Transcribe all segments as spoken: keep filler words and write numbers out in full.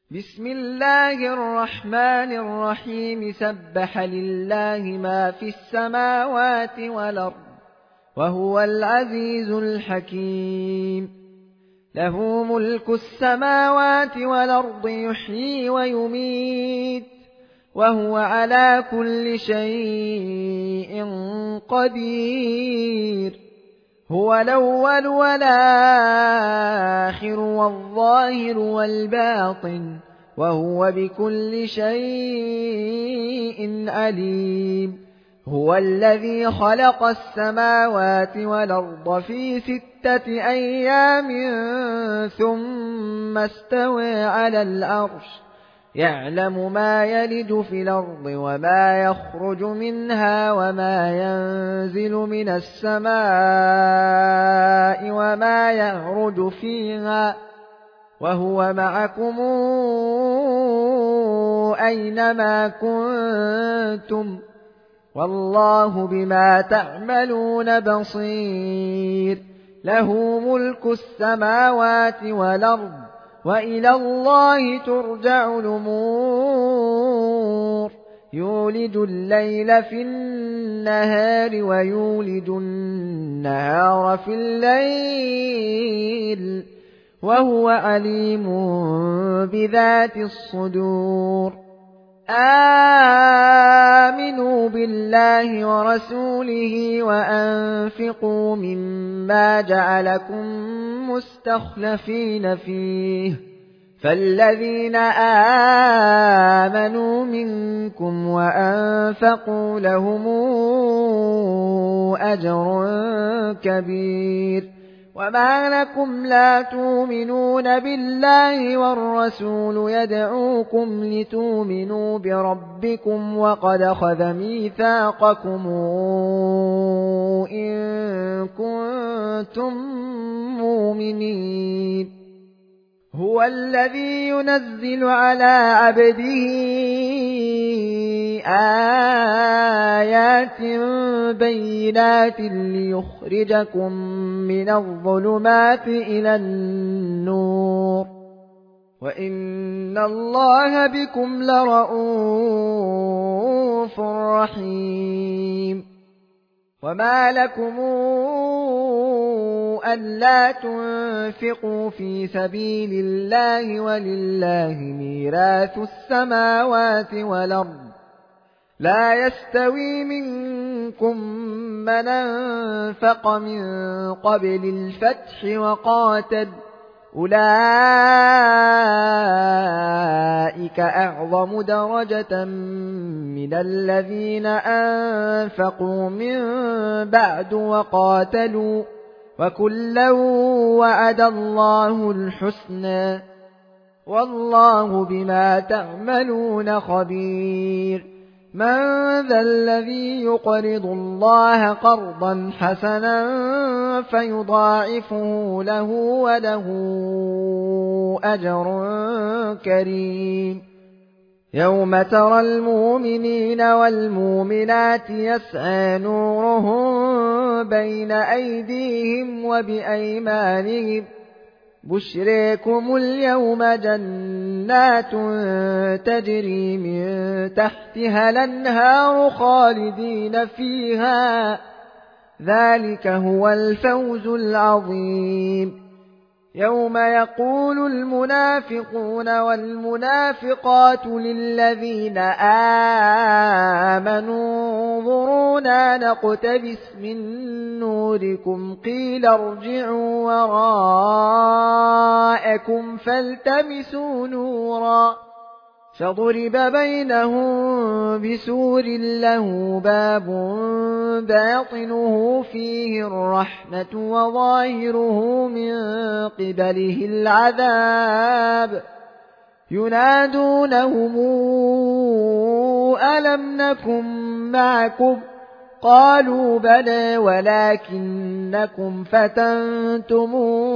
بسم الله الرحمن الرحيم سبح لله ما في السماوات والأرض وهو العزيز الحكيم له ملك السماوات والأرض يحيي ويميت وهو على كل شيء قدير هو الأول والآخر والظاهر والباطن وهو بكل شيء عليم هو الذي خلق السماوات والأرض في ستة أيام ثم استوى على العرش يعلم ما يلج في الأرض وما يخرج منها وما ينزل من السماء وما يعرج فيها وهو معكم أينما كنتم والله بما تعملون بصير له ملك السماوات والأرض وإلى الله ترجع الأمور يولج الليل في النهار ويولج النهار في الليل وهو عليم بذات الصدور آمنوا بالله ورسوله وأنفقوا مما جعلكم مستخلفين فيه فالذين آمنوا منكم وأنفقوا لهم أجر كبير وما لكم لا تؤمنون بالله والرسول يدعوكم لتؤمنوا بربكم وقد أخذ ميثاقكم إن كنتم مؤمنين هو الذي ينزل على عبده آيات بينات ليخرجكم من الظلمات إلى النور وإن الله بكم لرءوف رحيم وما لكم ألا تنفقوا في سبيل الله ولله ميراث السماوات والأرض لا يستوي منكم من أنفق من قبل الفتح وقاتل أولئك أعظم درجة من الذين أنفقوا من بعد وقاتلوا وكلا وعد الله الحسنى والله بما تعملون خبير من ذا الذي يقرض الله قرضا حسنا فيضاعفه له وله أجر كريم يوم ترى المؤمنين والمؤمنات يسعى نورهم بين أيديهم وبأيمانهم بشريكم اليوم جنات تجري من تحتها الأنهار خالدين فيها ذلك هو الفوز العظيم يوم يقول المنافقون والمنافقات للذين آمنوا انظرونا نقتبس من نوركم قيل ارجعوا وراءكم فالتمسوا نورا فضرب بينهم بسور له باب باطنه فيه الرحمة وظاهره من قبله العذاب ينادونهم ألم نكن معكم قالوا بلى ولكنكم فتنتم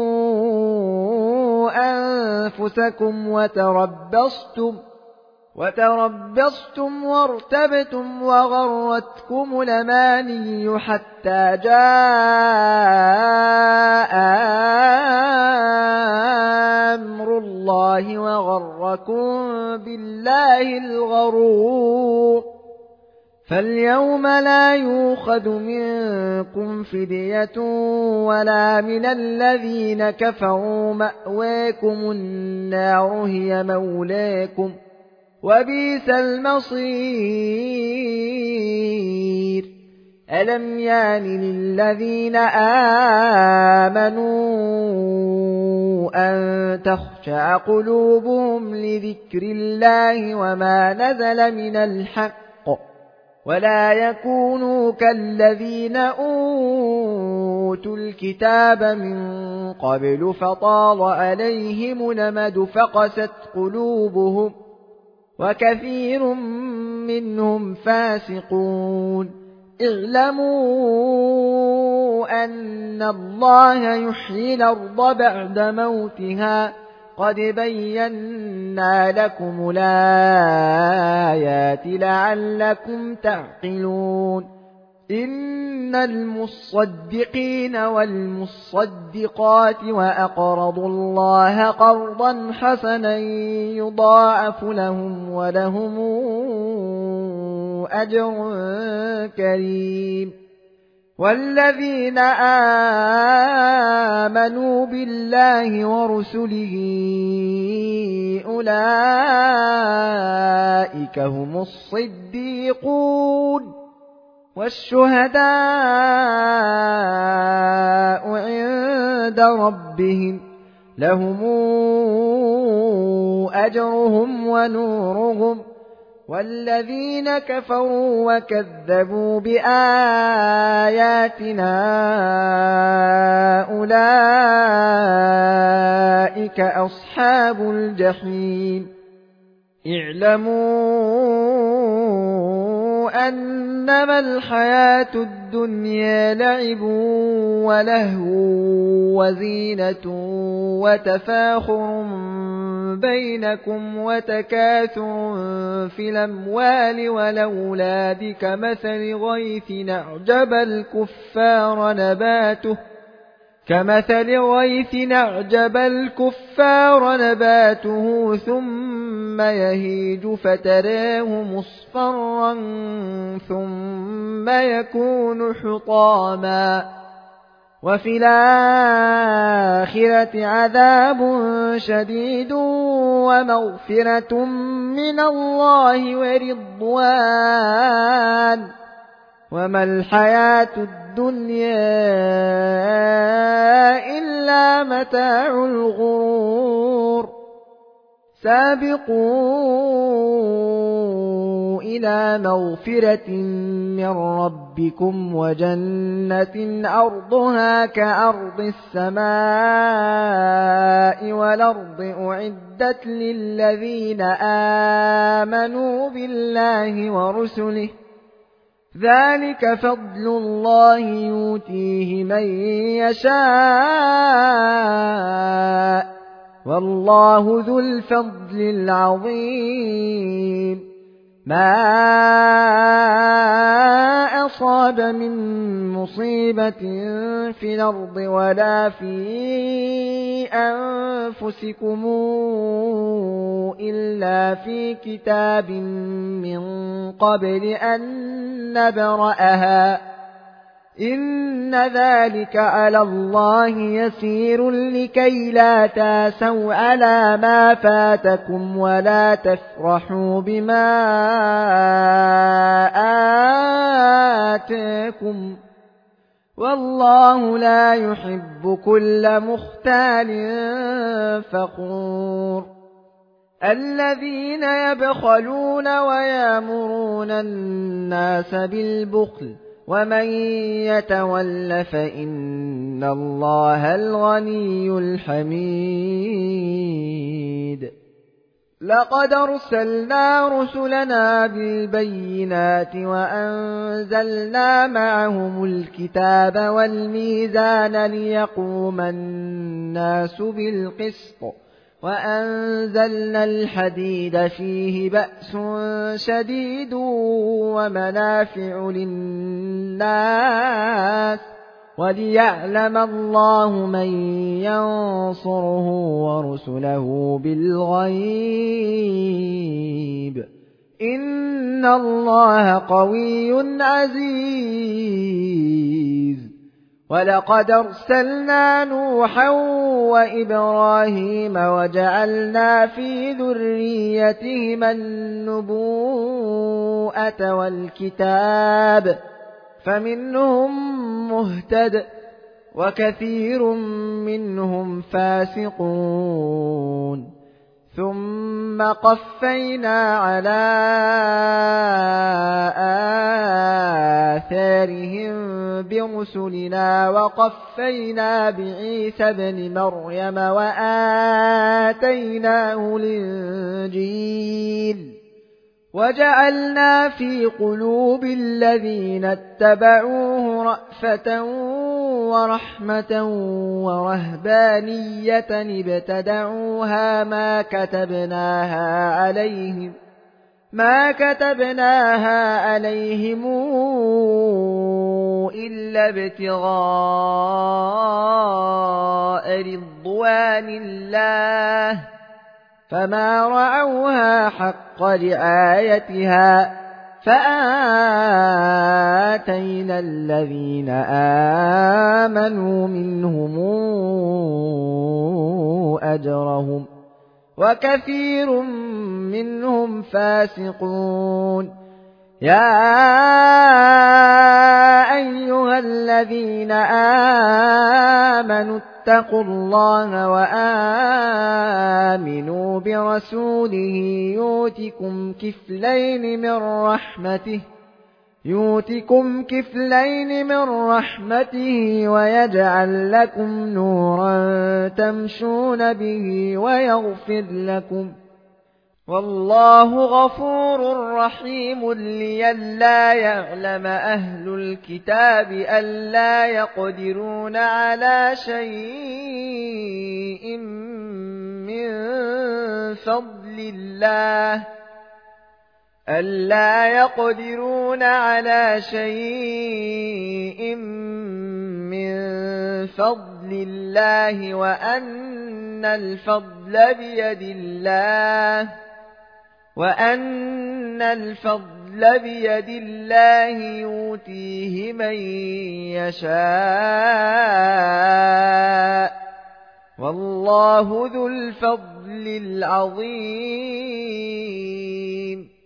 أنفسكم وتربصتم وتربصتم وارتبتم وغرتكم الأماني حتى جاء أمر الله وغركم بالله الغرور فاليوم لا يؤخذ منكم فدية ولا من الذين كفروا مأواكم النار هي مولاكم وبئس المصير ألم يان للذين آمنوا أن تخشع قلوبهم لذكر الله وما نزل من الحق ولا يكونوا كالذين أوتوا الكتاب من قبل فطال عليهم الأمد فقست قلوبهم وكثير منهم فاسقون اعلموا أن الله يحيي الأرض بعد موتها قد بينا لكم الآيات لعلكم تعقلون إن المصدقين والمصدقات وأقرضوا الله قرضا حسنا يضاعف لهم ولهم أجر كريم والذين آمنوا بالله ورسله أولئك هم الصديقون والشهداء عند ربهم لهم أجرهم ونورهم والذين كفروا وكذبوا بآياتنا أولئك أصحاب الجحيم اعلموا أنما الحياة الدنيا لعب ولهو وزينة وتفاخر بينكم وتكاثر في الأموال والأولاد كمثل غيث أعجب الكفار نباته كمثل غيث أعجب الكفار نباته ثم يهيج فتراه مصفرا ثم يكون حطاما وفي الآخرة عذاب شديد ومغفرة من الله ورضوان وما الحياة الدنيا إلا متاع الغرور سابقوا إلى مغفرة من ربكم وجنة أرضها كأرض السماء والأرض أعدت للذين آمنوا بالله ورسله ذلك فضل الله يؤتيه من يشاء والله ذو الفضل العظيم ما أصاب من مصيبة في الأرض ولا في أنفسكم إلا في كتاب من قبل أن نبرأها إن ذلك على الله يسير لكي لا تاسوا على ما فاتكم ولا تفرحوا بما آتاكم والله لا يحب كل مختال فخور الذين يبخلون ويأمرون الناس بالبخل ومن يتول فإن الله الغني الحميد لقد أرسلنا رسلنا بالبينات وأنزلنا معهم الكتاب والميزان ليقوم الناس بالقسط وأنزلنا الحديد فيه بأس شديد ومنافع للناس وليعلم الله من ينصره ورسله بالغيب إن الله قوي عزيز. ولقد أرسلنا نوحا وإبراهيم وجعلنا في ذريتهما النبوءة والكتاب فمنهم مهتد وكثير منهم فاسقون. ثم قفينا على آثارهم برسلنا وقفينا بعيسى ابن مريم وآتيناه الإنجيل وجعلنا في قلوب الذين اتبعوه رأفة ورحمة ورهبانية ابتدعوها ما كتبناها عليهم ما كتبناها عليهم إلا ابتغاء رضوان الله فما رعوها حق رعايتها فآتينا الذين آمنوا منهم أجرهم وكثير منهم فاسقون. يا أيها الذين آمنوا اتقوا الله وآمنوا برسوله يؤتكم كفلين من رحمته يؤتكم كفلين من رحمته ويجعل لكم نورا تمشون به ويغفر لكم والله غفور رحيم. لئلا يعلم أهل الكتاب ألا يقدرون على شيء من فضل الله ألا يقدرون على شيء من فضل الله وأن الفضل بيد الله وأن الفضل بيد الله يؤتيه من يشاء والله ذو الفضل العظيم.